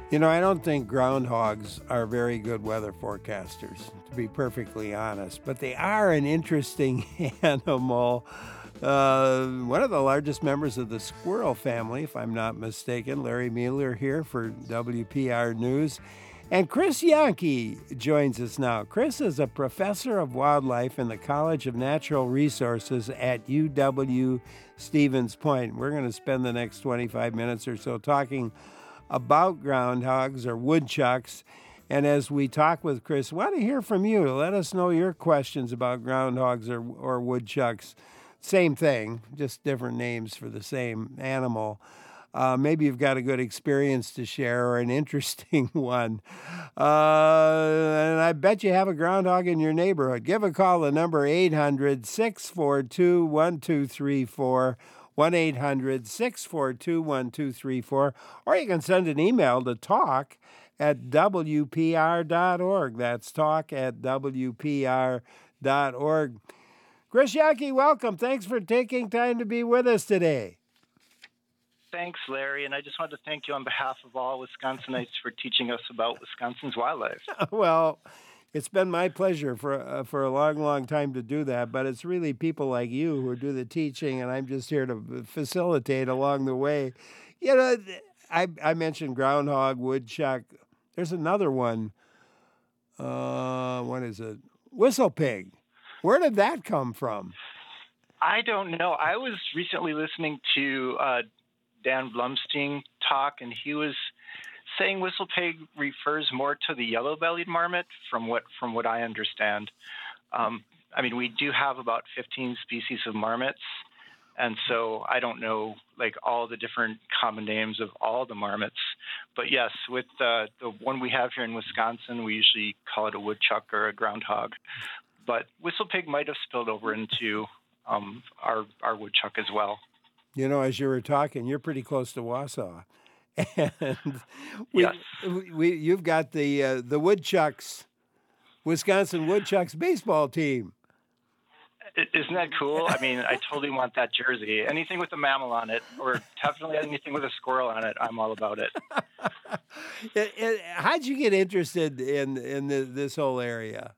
I don't think groundhogs are very good weather forecasters, to be perfectly honest, but they are an interesting animal. One of the largest members of the squirrel family, if I'm not mistaken. Larry Mueller here for WPR News. And Chris Yankee joins us now. Chris is a professor of wildlife in the College of Natural Resources at UW Stevens Point. We're going to spend the next 25 minutes or so talking about groundhogs or woodchucks. And as we talk with Chris, I want to hear from you. Let us know your questions about groundhogs or woodchucks. Same thing, just different names for the same animal. Maybe you've got a good experience to share or an interesting one. And I bet you have a groundhog in your neighborhood. Give a call, the number 800-642-1234. 1-800-642-1234, or you can send an email to talk@wpr.org. That's talk@wpr.org. Chris Yankee, welcome. Thanks for taking time to be with us today. Thanks, Larry, and I just wanted to thank you on behalf of all Wisconsinites for teaching us about Wisconsin's wildlife. Well, it's been my pleasure for a long, long time to do that, but it's really people like you who do the teaching, and I'm just here to facilitate along the way. I mentioned groundhog, woodchuck. There's another one. What is it? Whistle pig. Where did that come from? I don't know. I was recently listening to Dan Blumstein talk, and he was saying whistle pig refers more to the yellow-bellied marmot, from what I understand. We do have about 15 species of marmots, and so I don't know all the different common names of all the marmots. But yes, with the one we have here in Wisconsin, we usually call it a woodchuck or a groundhog. But whistle pig might have spilled over into our woodchuck as well. As you were talking, you're pretty close to Wausau. And yes. You've got the Woodchucks, Wisconsin Woodchucks baseball team. Isn't that cool? I totally want that jersey. Anything with a mammal on it, or definitely anything with a squirrel on it, I'm all about it. How'd you get interested in this whole area?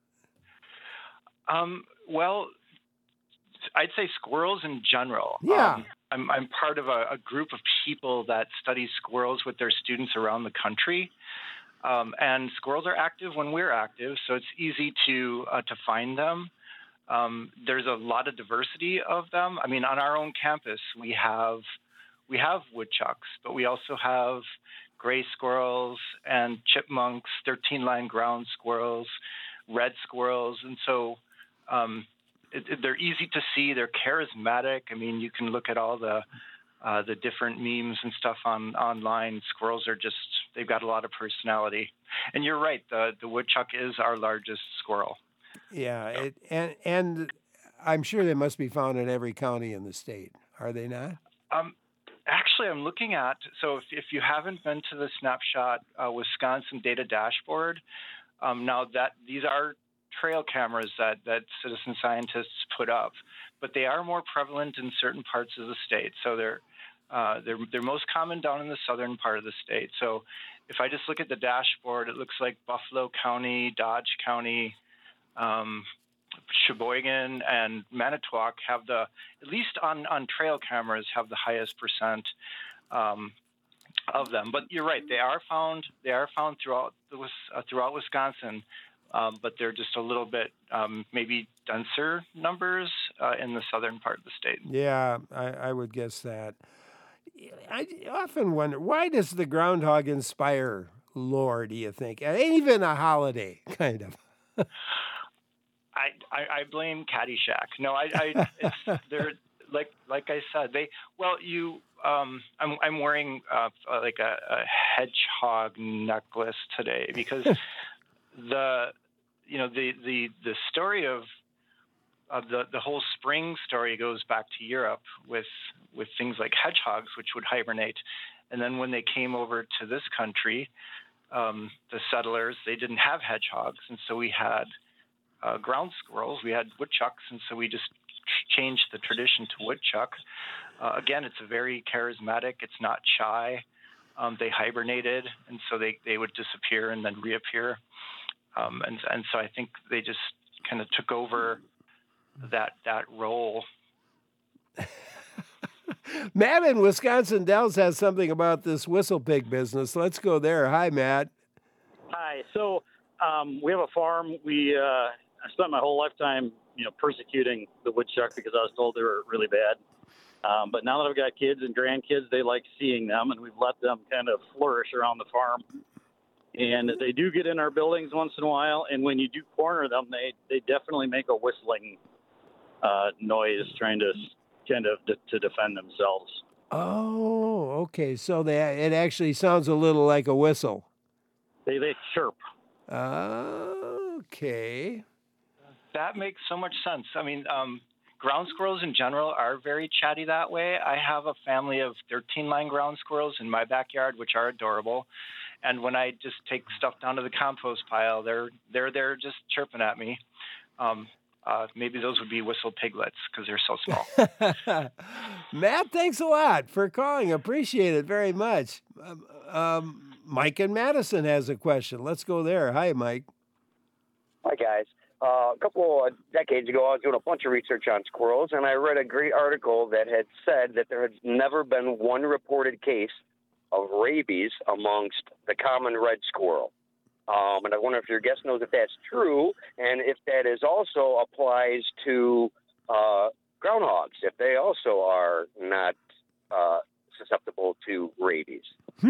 Well, I'd say squirrels in general. Yeah. I'm part of a group of people that study squirrels with their students around the country. And squirrels are active when we're active, so it's easy to find them. There's a lot of diversity of them. On our own campus, we have woodchucks, but we also have gray squirrels and chipmunks, 13-line ground squirrels, red squirrels, and so they're easy to see. They're charismatic. You can look at all the different memes and stuff online. Squirrels they've got a lot of personality. And you're right, the woodchuck is our largest squirrel. Yeah, and I'm sure they must be found in every county in the state. Are they not? Actually, I'm looking at, so if you haven't been to the Snapshot Wisconsin data dashboard, now that these are trail cameras that citizen scientists put up, but they are more prevalent in certain parts of the state. So they're most common down in the southern part of the state. So if I just look at the dashboard, it looks like Buffalo County, Dodge County, Sheboygan, and Manitowoc have at least on trail cameras, have the highest percent of them. But you're right, they are found throughout Wisconsin. But they're just a little bit maybe denser numbers in the southern part of the state. Yeah, I would guess that. I often wonder, why does the groundhog inspire lore, do you think? Even a holiday, kind of. I blame Caddyshack. No, they're like I said, I'm wearing like a hedgehog necklace today because the story of the whole spring story goes back to Europe with things like hedgehogs, which would hibernate. And then when they came over to this country, the settlers, they didn't have hedgehogs. And so we had ground squirrels, we had woodchucks. And so we just changed the tradition to woodchuck. Again, it's very charismatic. It's not shy. they hibernated, and so they would disappear and then reappear. And so I think they just kind of took over that role. Matt in Wisconsin Dells has something about this whistle pig business. Let's go there. Hi, Matt. Hi. So we have a farm. I spent my whole lifetime, persecuting the woodchuck because I was told they were really bad. But now that I've got kids and grandkids, they like seeing them, and we've let them kind of flourish around the farm. And they do get in our buildings once in a while, and when you do corner them, they definitely make a whistling noise, trying to to defend themselves. Oh, okay. So it actually sounds a little like a whistle. They chirp. Okay. That makes so much sense. I mean, ground squirrels in general are very chatty that way. I have a family of 13-line ground squirrels in my backyard, which are adorable. And when I just take stuff down to the compost pile, they're there just chirping at me. Maybe those would be whistle piglets because they're so small. Matt, thanks a lot for calling. Appreciate it very much. Mike in Madison has a question. Let's go there. Hi, Mike. Hi, guys. A couple of decades ago, I was doing a bunch of research on squirrels, and I read a great article that had said that there had never been one reported case of rabies amongst the common red squirrel. And I wonder if your guest knows if that's true, and if that is also applies to groundhogs, if they also are not susceptible to rabies.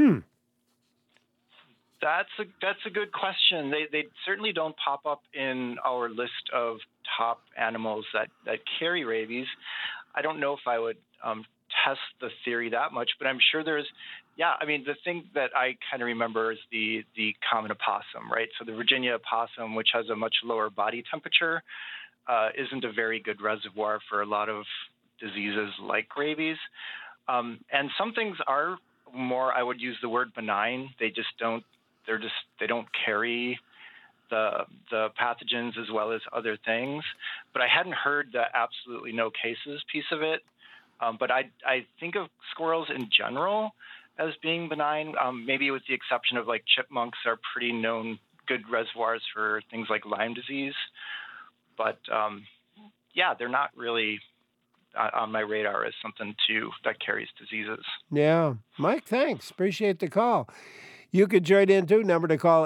That's a good question. They certainly don't pop up in our list of top animals that carry rabies. I don't know if I would test the theory that much, but I'm sure there's. Yeah, I mean, the thing that I kind of remember is the common opossum, right? So the Virginia opossum, which has a much lower body temperature, isn't a very good reservoir for a lot of diseases like rabies. And some things are more, I would use the word benign. They don't carry the pathogens as well as other things. But I hadn't heard the absolutely no cases piece of it. But I think of squirrels in general as being benign, maybe with the exception of like chipmunks are pretty known good reservoirs for things like Lyme disease. But they're not really on my radar as something that carries diseases. Yeah. Mike, thanks. Appreciate the call. You could join in too. Number to call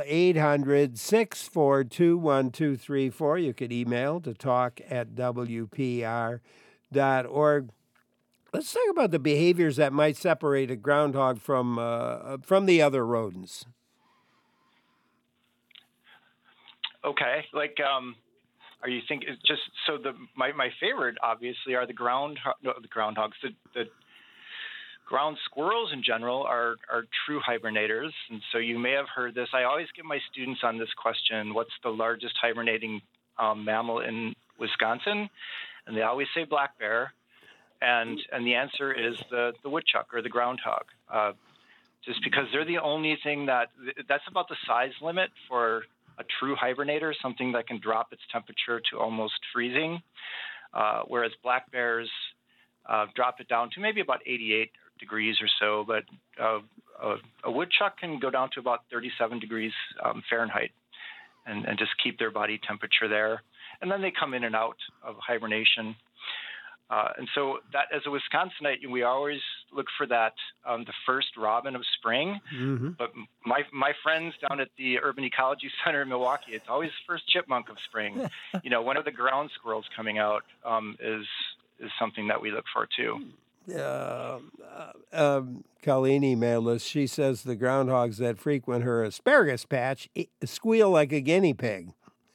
800-642-1234. You could email to talk@wpr.org. Let's talk about the behaviors that might separate a groundhog from the other rodents. Okay, are you thinking just so my favorite obviously are the groundhogs. The ground squirrels in general are true hibernators, and so you may have heard this. I always get my students on this question: what's the largest hibernating mammal in Wisconsin? And they always say black bear. And the answer is the woodchuck or the groundhog, just because they're the only thing that's about the size limit for a true hibernator, something that can drop its temperature to almost freezing, whereas black bears drop it down to maybe about 88 degrees or so, but a woodchuck can go down to about 37 degrees Fahrenheit and just keep their body temperature there. And then they come in and out of hibernation. And so that, as a Wisconsinite, we always look for that, the first robin of spring. Mm-hmm. But my friends down at the Urban Ecology Center in Milwaukee, it's always the first chipmunk of spring. One of the ground squirrels coming out is something that we look for too. Colleen emailed us. She says the groundhogs that frequent her asparagus patch squeal like a guinea pig.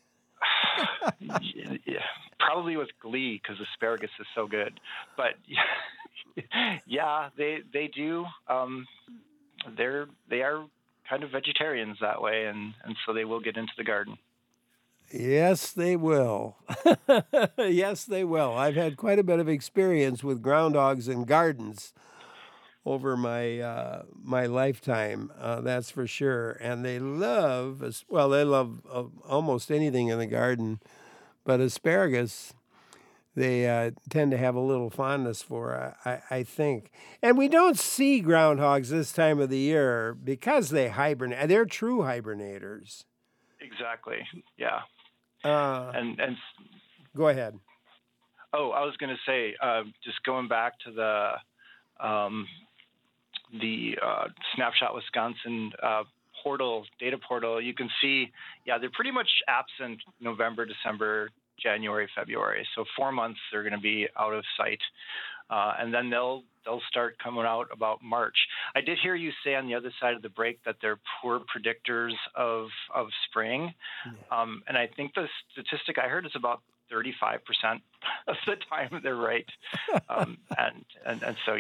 Yeah, probably with glee because asparagus is so good. But yeah, they do. They are kind of vegetarians that way, and so they will get into the garden. Yes, they will. Yes, they will. I've had quite a bit of experience with groundhogs in gardens over my my lifetime, that's for sure. And they love almost anything in the garden, but asparagus. they tend to have a little fondness for, I think. And we don't see groundhogs this time of the year because they hibernate. They're true hibernators. Exactly. Yeah. And go ahead. Oh, I was going to say, just going back to the Snapshot Wisconsin data portal, you can see, they're pretty much absent November, December, January, February. So 4 months they're going to be out of sight, and then they'll start coming out about March. I did hear you say on the other side of the break that they're poor predictors of spring, and I think the statistic I heard is about 35% of the time they're right, and so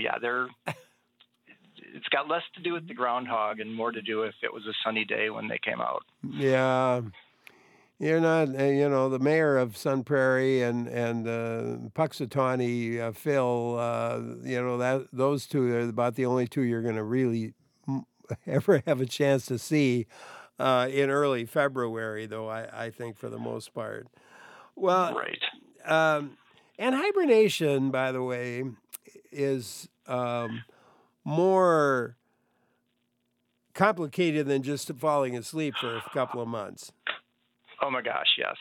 it's got less to do with the groundhog and more to do with it was a sunny day when they came out. Yeah. You're not, the mayor of Sun Prairie and Puxatawney, Phil, those two are about the only two you're going to really ever have a chance to see in early February, though, I think, for the most part. Well, right. And hibernation, by the way, is more complicated than just falling asleep for a couple of months. Oh my gosh, yes.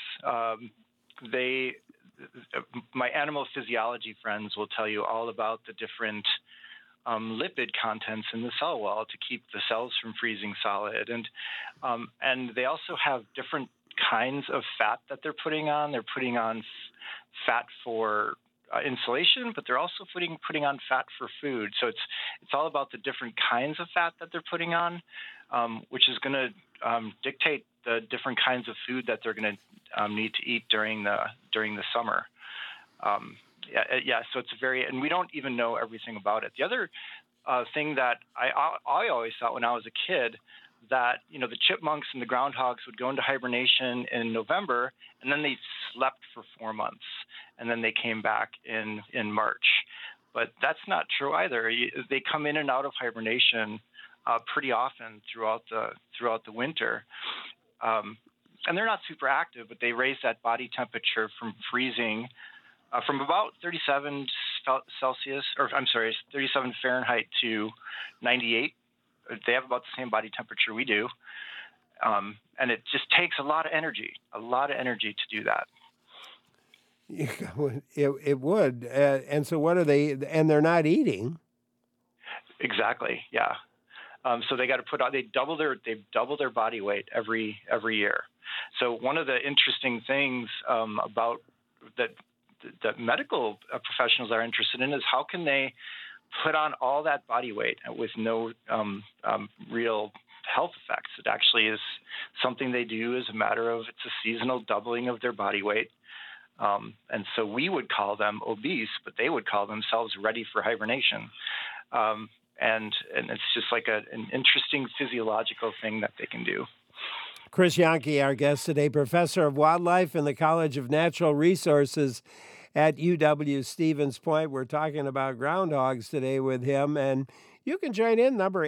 My animal physiology friends will tell you all about the different lipid contents in the cell wall to keep the cells from freezing solid, and they also have different kinds of fat that they're putting on. They're putting on fat for insulation, but they're also putting on fat for food. So it's all about the different kinds of fat that they're putting on, which is going to dictate the different kinds of food that they're going to need to eat during the summer. So it's and we don't even know everything about it. The other thing that I always thought when I was a kid, that the chipmunks and the groundhogs would go into hibernation in November, and then they slept for 4 months, and then they came back in March. But that's not true either. They come in and out of hibernation pretty often throughout the winter, and they're not super active, but they raise that body temperature from freezing from about 37 Fahrenheit to 98. They have about the same body temperature we do, and it just takes a lot of energy to do that. It would, and so what are they? And they're not eating. Exactly. Yeah. So they got to put on. They double their body weight every year. So one of the interesting things about that medical professionals are interested in is how can they put on all that body weight with no real health effects. It actually is something they do as a matter of, it's a seasonal doubling of their body weight. And so we would call them obese, but they would call themselves ready for hibernation. And it's just like an interesting physiological thing that they can do. Chris Jahnke, our guest today, professor of wildlife in the College of Natural Resources at UW-Stevens Point. We're talking about groundhogs today with him, and you can join in, number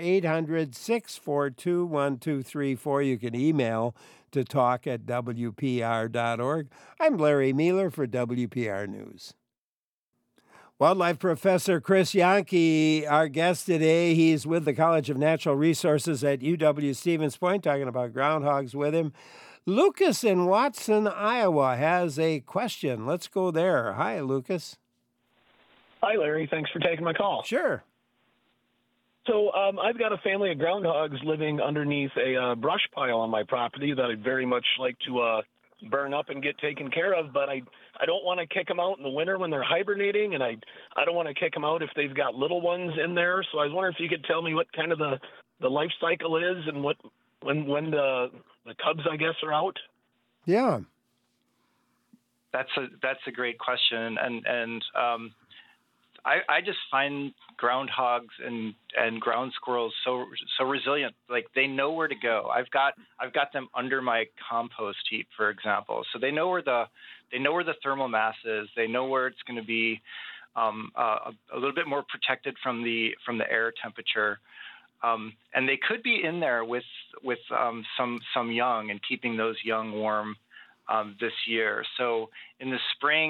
800-642-1234. You can email to talk@wpr.org. I'm Larry Mueller for WPR News. Wildlife professor Chris Jahnke, our guest today. He's with the College of Natural Resources at UW-Stevens Point, talking about groundhogs with him. Lucas in Watson, Iowa, has a question. Let's go there. Hi, Lucas. Hi, Larry. Thanks for taking my call. Sure. So I've got a family of groundhogs living underneath a brush pile on my property that I'd very much like to burn up and get taken care of, but I don't want to kick them out in the winter when they're hibernating, and I don't want to kick them out if they've got little ones in there. So I was wondering if you could tell me what kind of the life cycle is and when the cubs, I guess, are out. Yeah, that's a great question, and I just find groundhogs and ground squirrels so resilient. Like, they know where to go. I've got them under my compost heap, for example. So they know where the thermal mass is. They know where it's going to be a little bit more protected from the air temperature. And they could be in there with some young and keeping those young warm this year. So in the spring,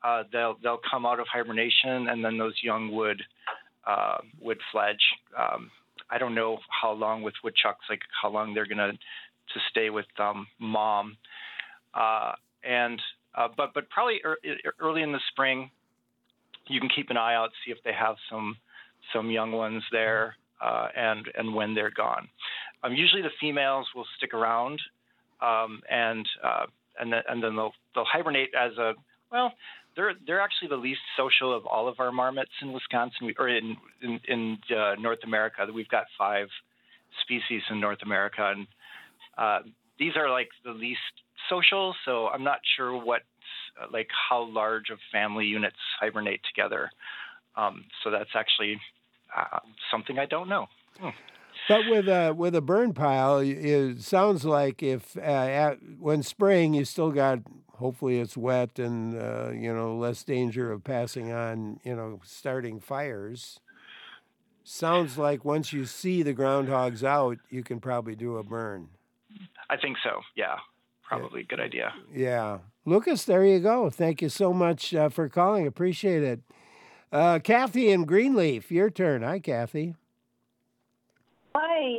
they'll come out of hibernation, and then those young would fledge. I don't know how long with woodchucks, like how long they're gonna to stay with mom, but probably early in the spring, you can keep an eye out, see if they have some young ones there, and when they're gone. Usually the females will stick around, and then they'll hibernate as a well. They're actually the least social of all of our marmots in Wisconsin, or in North America. We've got 5 species in North America, and these are like the least social. So I'm not sure how large of family units hibernate together. So that's actually something I don't know. But with a burn pile, it sounds like if when spring you still got, hopefully it's wet and less danger of passing on, starting fires. Sounds like once you see the groundhogs out, you can probably do a burn. I think so. Yeah, probably a good idea. Yeah, Lucas, there you go. Thank you so much for calling. Appreciate it. Kathy in Greenleaf, your turn. Hi, Kathy. Hi.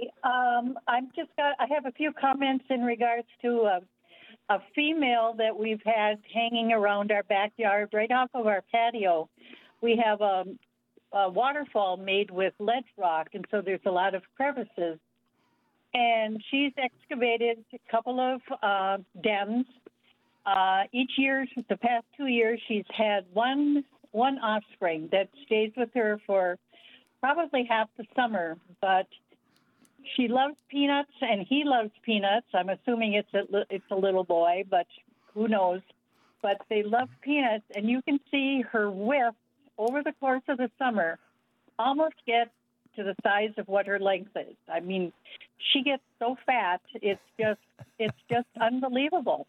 I have a few comments in regards to a female that we've had hanging around our backyard right off of our patio. We have a waterfall made with ledge rock, and so there's a lot of crevices. And she's excavated a couple of dens. Each year, the past 2 years, she's had one offspring that stays with her for probably half the summer, but she loves peanuts, and he loves peanuts. I'm assuming it's a little boy, but who knows? But they love peanuts, and you can see her width over the course of the summer almost get to the size of what her length is. I mean, she gets so fat, it's just unbelievable.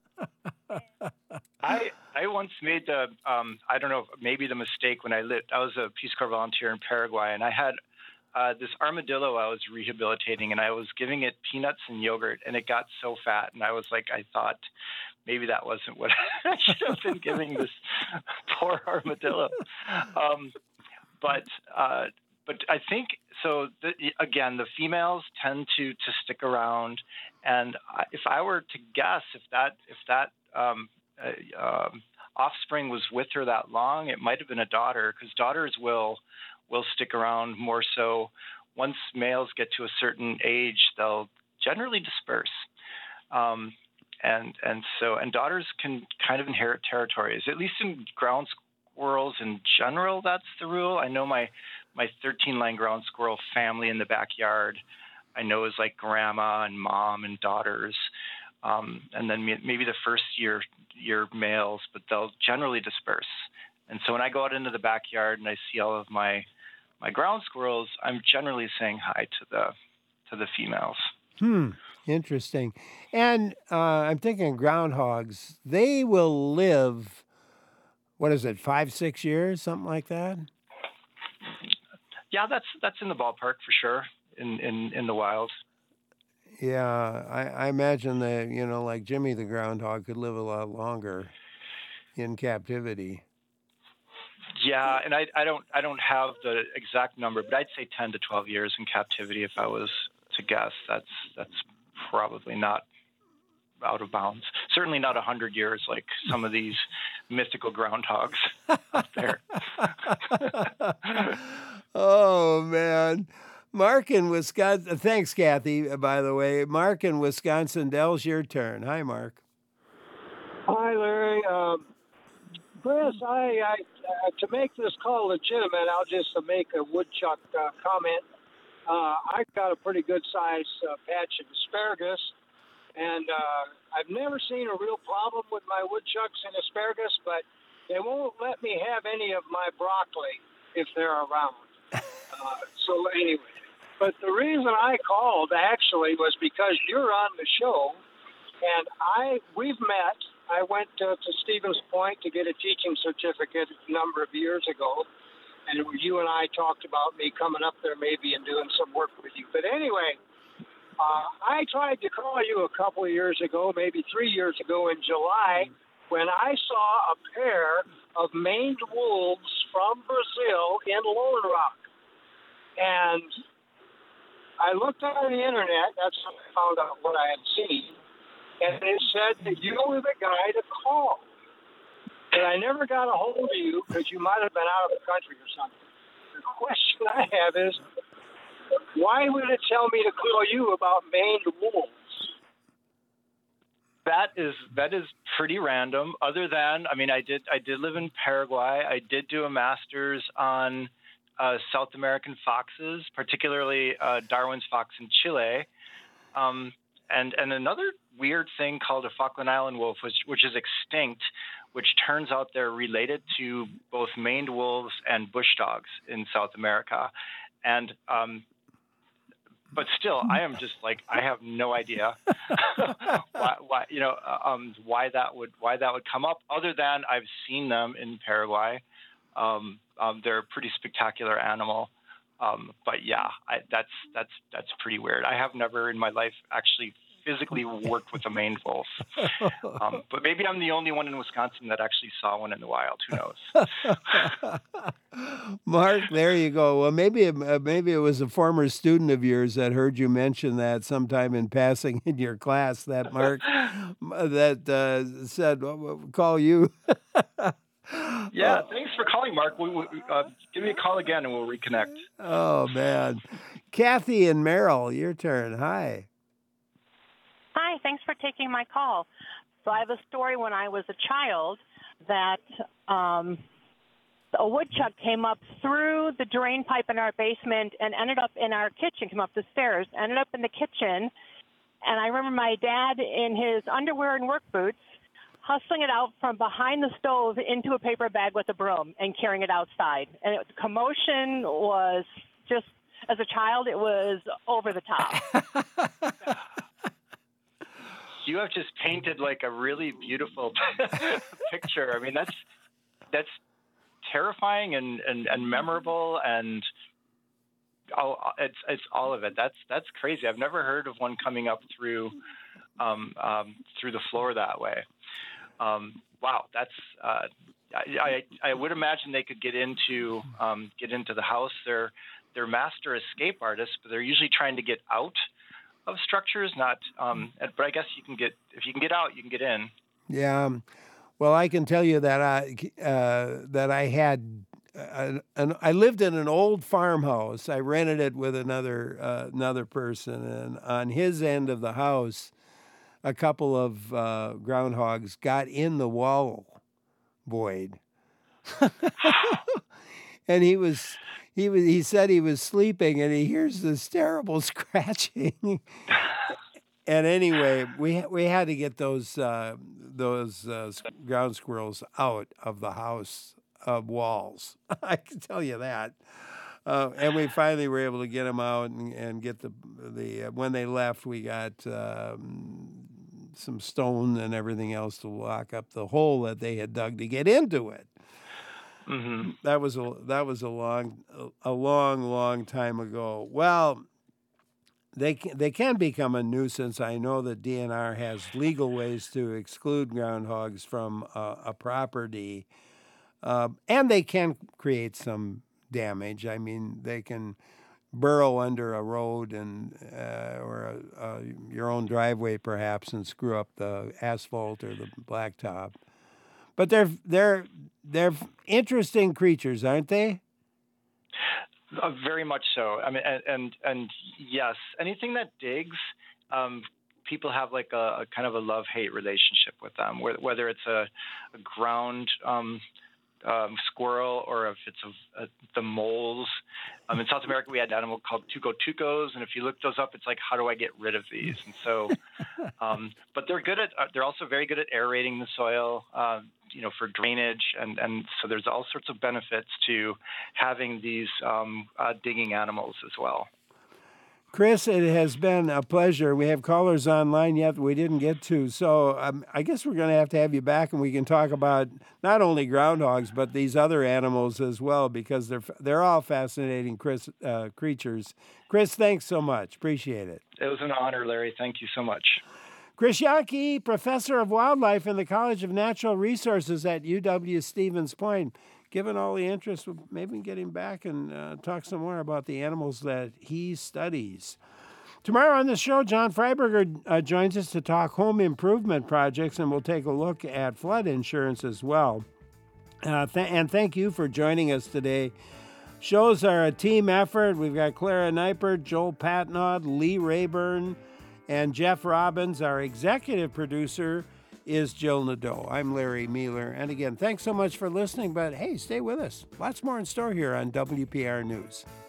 I once made I don't know, maybe the mistake when I was a Peace Corps volunteer in Paraguay, and I had this armadillo I was rehabilitating, and I was giving it peanuts and yogurt, and it got so fat, and I thought maybe that wasn't what I should have been giving this poor armadillo. But I think so. Again, the females tend to stick around, and if I were to guess, if that offspring was with her that long, it might have been a daughter, because daughters will stick around more so. Once males get to a certain age, they'll generally disperse. And daughters can kind of inherit territories, at least in ground squirrels in general. That's the rule. I know my 13-line ground squirrel family in the backyard, I know, is like grandma and mom and daughters. And then maybe the first year males, but they'll generally disperse. And so when I go out into the backyard and I see all of my ground squirrels, I'm generally saying hi to the females. Interesting. And I'm thinking groundhogs, they will live, 5-6 years, something like that? Yeah, that's in the ballpark for sure in the wild. Yeah, I imagine that, like Jimmy the groundhog could live a lot longer in captivity. Yeah, and I don't have the exact number, but I'd say 10 to 12 years in captivity if I was to guess. That's probably not out of bounds. Certainly not 100 years like some of these mythical groundhogs out there. Oh, man. Mark in Wisconsin. Thanks, Kathy, by the way. Mark in Wisconsin. Del's your turn. Hi, Mark. Hi, Larry. Chris, I to make this call legitimate, I'll just make a woodchuck comment. I've got a pretty good sized patch of asparagus, and I've never seen a real problem with my woodchucks and asparagus, but they won't let me have any of my broccoli if they're around. So anyway, but the reason I called actually was because you're on the show, and we've met. I went to Stevens Point to get a teaching certificate a number of years ago, and you and I talked about me coming up there maybe and doing some work with you. But anyway, I tried to call you a couple of years ago, maybe 3 years ago in July, when I saw a pair of maned wolves from Brazil in Lone Rock. And I looked on the internet. That's how I found out what I had seen. And it said that you were the guy to call. But I never got a hold of you because you might have been out of the country or something. The question I have is, why would it tell me to call you about maned wolves? That is pretty random. Other than, I mean, I did live in Paraguay. I did do a master's on South American foxes, particularly Darwin's fox in Chile, and another weird thing called a Falkland Island wolf, which is extinct, which turns out they're related to both maned wolves and bush dogs in South America, and but still, I am just like, I have no idea why that would come up. Other than I've seen them in Paraguay. They're a pretty spectacular animal. But yeah, that's pretty weird. I have never in my life actually physically worked with a maned wolf. But maybe I'm the only one in Wisconsin that actually saw one in the wild. Who knows? Mark, there you go. Well, maybe it was a former student of yours that heard you mention that sometime in passing in your class. That Mark that said, well, call you. Yeah, thanks for calling, Mark. Give me a call again and we'll reconnect. Oh, man. Kathy and Merrill, your turn. Hi. Hi, thanks for taking my call. So I have a story when I was a child that a woodchuck came up through the drain pipe in our basement and ended up in our kitchen, came up the stairs, ended up in the kitchen. And I remember my dad in his underwear and work boots hustling it out from behind the stove into a paper bag with a broom and carrying it outside. And the commotion was just, as a child, it was over the top. You have just painted like a really beautiful picture. I mean, that's terrifying and memorable, and it's all of it. That's crazy. I've never heard of one coming up through the floor that way. Wow, that's I would imagine they could get into the house. They're master escape artists, but they're usually trying to get out of structures, not. But I guess if you can get out, you can get in. Yeah, well, I can tell you that I had. I lived in an old farmhouse. I rented it with another person, and on his end of the house, a couple of groundhogs got in the wall void, and he said he was sleeping, and he hears this terrible scratching. And anyway, we had to get those ground squirrels out of the house walls. I can tell you that. And we finally were able to get them out and get the when they left, we got some stone and everything else to lock up the hole that they had dug to get into it. Mm-hmm. That was a long time ago. Well, they can become a nuisance. I know that DNR has legal ways to exclude groundhogs from a property, and they can create some damage. I mean, they can burrow under a road or your own driveway perhaps and screw up the asphalt or the blacktop. But they're interesting creatures, aren't they? Very much so. I mean, and yes, anything that digs, people have like a kind of a love-hate relationship with them. Whether it's a ground squirrel or if it's the moles. In South America, we had an animal called tuco-tucos, and if you look those up, it's like, how do I get rid of these? And so, but they're also very good at aerating the soil, for drainage, and so there's all sorts of benefits to having these digging animals as well. Chris, it has been a pleasure. We have callers online yet we didn't get to, so I guess we're going to have you back, and we can talk about not only groundhogs but these other animals as well, because they're all fascinating creatures. Chris, thanks so much. Appreciate it. It was an honor, Larry. Thank you so much. Chris Yockey, professor of wildlife in the College of Natural Resources at UW-Stevens Point. Given all the interest, maybe we can get him back and talk some more about the animals that he studies. Tomorrow on the show, John Freiberger joins us to talk home improvement projects, and we'll take a look at flood insurance as well. And thank you for joining us today. Shows are a team effort. We've got Clara Neipert, Joel Patnaud, Lee Rayburn, and Jeff Robbins. Our executive producer is Jill Nadeau. I'm Larry Mueller. And again, thanks so much for listening. But hey, stay with us. Lots more in store here on WPR News.